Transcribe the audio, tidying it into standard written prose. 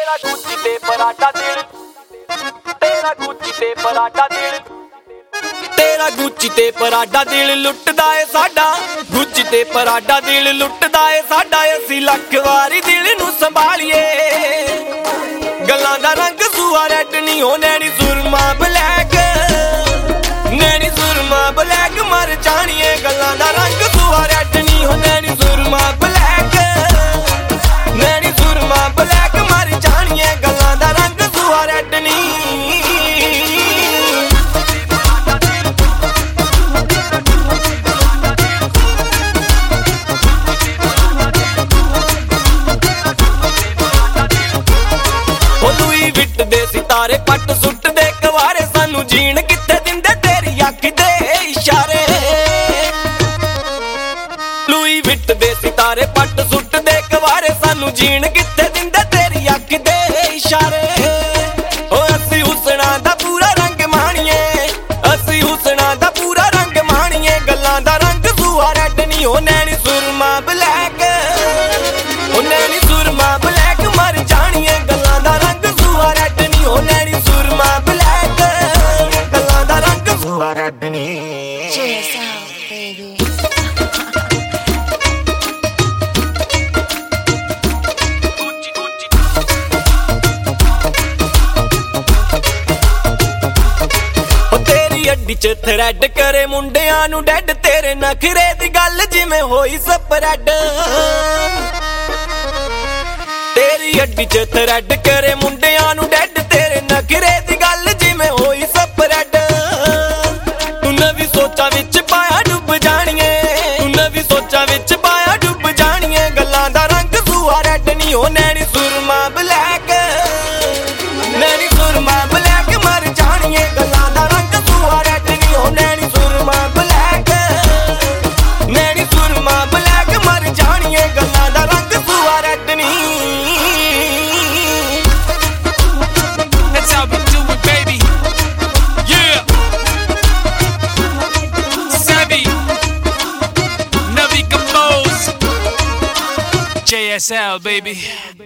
तेरा गुच्ची ते पराठा दिल, तेरा गुच्ची ते पराठा दिल, तेरा गुच्ची ते पराठा दिल लुटदा ए साडा, गुच्ची ते पराठा दिल लुटदा ए साडा। असीं लख वारी दिल नूं संभालीए, गल्लां दा रंग सूआ रैड नी हो नैनी सुरमा ब्लैक, नैनी सुरमा ब्लैक मर जाणीए। गल्लां दा रंग सूआ रैड नी हो नैनी सुरमा ब्लैक, नैनी सुरमा ब्लैक मर जाणीए। गल्लां दा रंग सूआ रैड नी। विट दे सितारे पट सुट दे कवारे, सानू जीण कित्थे दिंदे तेरी अख दे इशारे। लुई विट दे सितारे पट सुट दे कवारे, सानू जीण कित्थे दिंदे तेरी अख दे इशारे। ओ असी हुसना दा पूरा रंग माणीए, असी हुसना दा पूरा रंग माणीए। गल्लां दा रंग सूआ रैड नी हो नैनी सुरमा ब्लैक, ओ नैनी सुरमा ब्लैक मर जाणीए। गल्लां दा रंग रैड नी हो नैनी सुरमा ब्लैक, गल्लां दा रंग सूआ रैड नी। तेरी अड्डी च थ्रैड करे मुंडियां नू डैड, तेरे नखरे दी गल जिवें होई स्प्रैड। तेरी अड्डी च थ्रैड करे मुंडियां नू डैड, तेरे नखरे दी गल जिवें होई स्प्रैड। तू नवी सोचां विच पाया डुब जाणीए, तू नवी सोचां विच पाया डुब जाणीए। गल्लां दा रंग सूआ रैड नी हो नैनी सुरमा ब्लैक, नैनी सुरमा ब्लैक मर जाणीए। गल्लां दा रंग सूआ रैड नी हो नैनी सुरमा ब्लैक, नैनी सुरमा ब्लैक मर जाणीए। गल्लां दा रंग सूआ रैड नी। JSL, baby.